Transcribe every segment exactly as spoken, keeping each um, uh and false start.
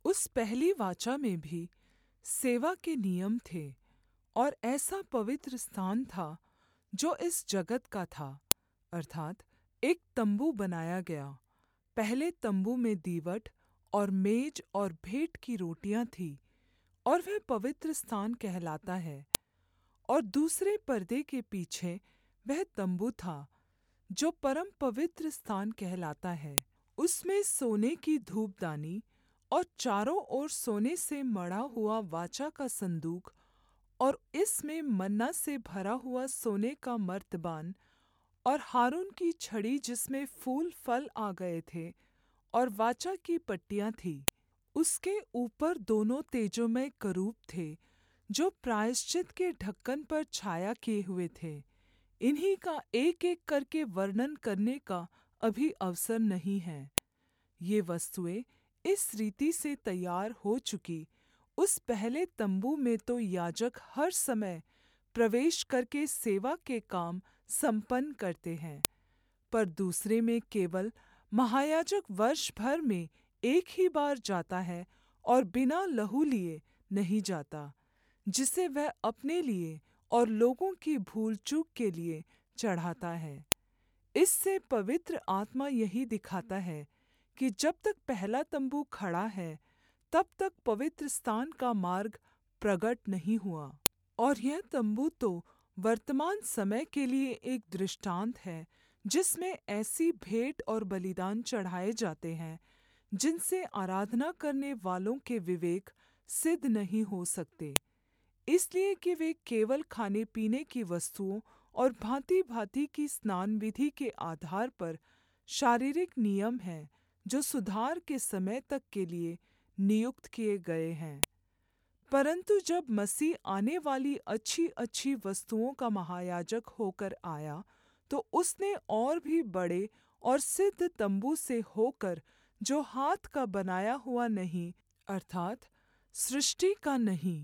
उस पहली वाचा में भी सेवा के नियम थे और ऐसा पवित्र स्थान था जो इस जगत का था, अर्थात् एक तम्बू बनाया गया। पहले तम्बू में दीवट और मेज और भेंट की रोटियां थीं, और वह पवित्र स्थान कहलाता है। और दूसरे पर्दे के पीछे वह तम्बू था जो परम पवित्र स्थान कहलाता है। उसमें सोने की धूपदानी और चारों ओर सोने से मढ़ा हुआ वाचा का संदूक, और इसमें मन्ना से भरा हुआ सोने का मर्तबान, और हारून की छड़ी जिसमें फूल फल आ गए थे, और वाचा की पट्टियाँ थीं। उसके ऊपर दोनों तेजोमय करूब थे जो प्रायश्चित के ढक्कन पर छाया किए हुए थे। इन्हीं का एक-एक करके वर्णन करने का अभी अवसर नहीं है। ये वस्तुएं इस रीति से तैयार हो चुकी उस पहले तम्बू में तो याजक हर समय प्रवेश करके सेवा के काम संपन्न करते हैं, पर दूसरे में केवल महायाजक वर्ष भर में एक ही बार जाता है और बिना लहू लिए नहीं जाता, जिसे वह अपने लिए और लोगों की भूल चूक के लिए चढ़ाता है। इससे पवित्र आत्मा यही दिखाता है कि जब तक पहला तम्बू खड़ा है, तब तक पवित्र स्थान का मार्ग प्रगट नहीं हुआ। और यह तम्बू तो वर्तमान समय के लिए एक दृष्टांत है, जिसमें ऐसी भेंट और बलिदान चढ़ाए जाते हैं जिनसे आराधना करने वालों के विवेक सिद्ध नहीं हो सकते, इसलिए कि वे केवल खाने-पीने की वस्तुओं और भाँति-भाँति की स्नान विधि के आधार पर शारीरिक नियम हैं जो सुधार के समय तक के लिए नियुक्त किए गए हैं। परंतु जब मसीह आने वाली अच्छी-अच्छी वस्तुओं का महायाजक होकर आया, तो उसने और भी बड़े और सिद्ध तम्बू से होकर, जो हाथ का बनाया हुआ नहीं, अर्थात् सृष्टि का नहीं,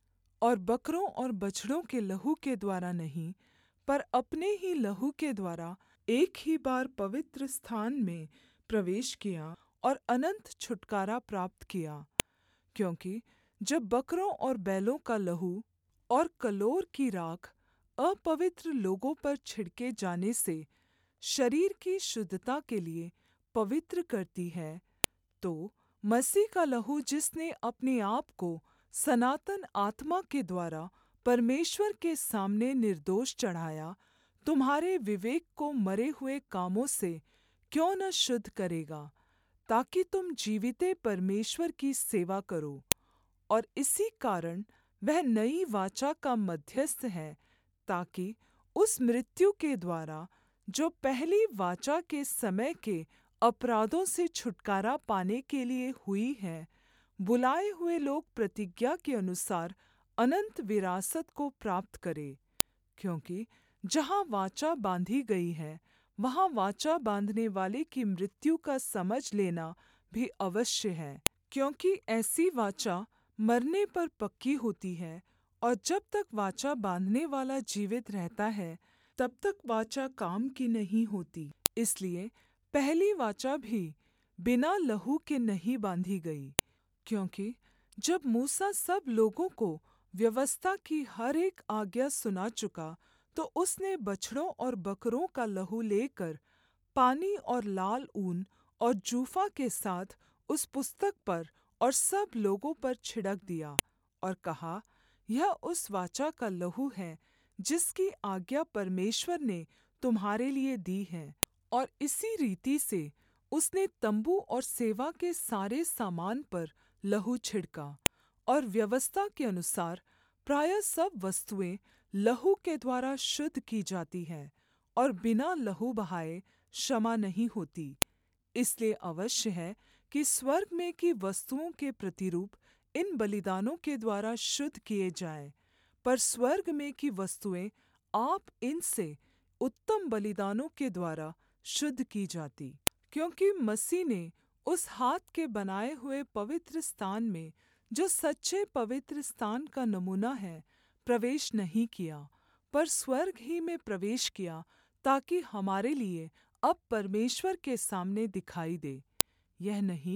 और बकरों और बछड़ों के लहू के द्वारा नहीं, पर अपने ही लहू के द्वारा एक ही बार पवित्र स्थान में प्रवेश किया और अनन्त छुटकारा प्राप्त किया। क्योंकि जब बकरों और बैलों का लहू और कलोर की राख अपवित्र लोगों पर छिड़के जाने से शरीर की शुद्धता के लिए पवित्र करती है, तो मसीह का लहू जिसने अपने आप को सनातन आत्मा के द्वारा परमेश्वर के सामने निर्दोष चढ़ाया, तुम्हारे विवेक को मरे हुए कामों से क्यों न शुद्ध करेगा, ताकि तुम जीविते परमेश्वर की सेवा करो। और इसी कारण वह नई वाचा का मध्यस्थ है, ताकि उस मृत्यु के द्वारा जो पहली वाचा के समय के अपराधों से छुटकारा पाने के लिए हुई है, बुलाए हुए लोग प्रतिज्ञा के अनुसार अनन्त विरासत को प्राप्त करें। क्योंकि जहाँ वाचा बाँधी गई है, वहाँ वाचा बाँधने वाले की मृत्यु का समझ लेना भी अवश्य है। क्योंकि ऐसी वाचा मरने पर पक्की होती है, और जब तक वाचा बाँधने वाला जीवित रहता है, तब तक वाचा काम की नहीं होती। इसलिए पहली वाचा भी बिना लहू के नहीं बाँधी गई, क्योंकि जब मूसा सब लोगों को व्यवस्था की हर एक आज्ञा सुना चुका, तो उसने बछड़ों और बकरों का लहू लेकर पानी और लाल ऊन और जूफा के साथ उस पुस्तक पर और सब लोगों पर छिड़क दिया, और कहा, यह उस वाचा का लहू है जिसकी आज्ञा परमेश्वर ने तुम्हारे लिए दी है। और इसी रीति से उसने तम्बू और सेवा के सारे सामान पर लहू छिड़का। और व्यवस्था के अनुसार प्रायः सब वस्तुएं लहू के द्वारा शुद्ध की जाती हैं, और बिना लहू बहाए क्षमा नहीं होती। इसलिए अवश्य है कि स्वर्ग में की वस्तुओं के प्रतिरूप इन बलिदानों के द्वारा शुद्ध किए जाएं, पर स्वर्ग में की वस्तुएं आप इनसे उत्तम बलिदानों के द्वारा शुद्ध की जाती। क्योंकि मसीह ने उस हाथ के बनाए हुए पवित्र स्थान में, जो सच्चे पवित्र स्थान का नमूना है, प्रवेश नहीं किया, पर स्वर्ग ही में प्रवेश किया, ताकि हमारे लिए अब परमेश्वर के सामने दिखाई दे। यह नहीं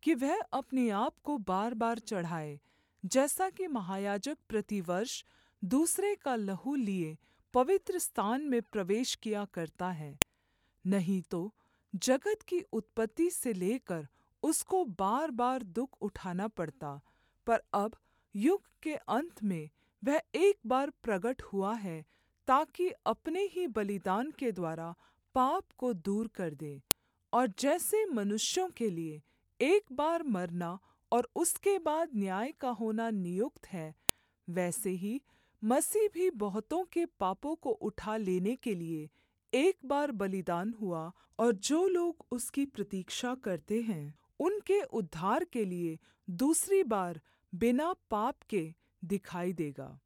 कि वह अपने आप को बार बार चढ़ाए, जैसा कि महायाजक प्रतिवर्ष दूसरे का लहू लिए पवित्र स्थान में प्रवेश किया करता है। नहीं तो जगत की उत्पत्ति से लेकर उसको बार बार दुख उठाना पड़ता, पर अब युग के अंत में वह एक बार प्रगट हुआ है, ताकि अपने ही बलिदान के द्वारा पाप को दूर कर दे। और जैसे मनुष्यों के लिए एक बार मरना और उसके बाद न्याय का होना नियुक्त है, वैसे ही मसीह भी बहुतों के पापों को उठा लेने के लिए एक बार बलिदान हुआ, और जो लोग उसकी प्रतीक्षा करते हैं उनके उद्धार के लिए दूसरी बार बिना पाप के दिखाई देगा।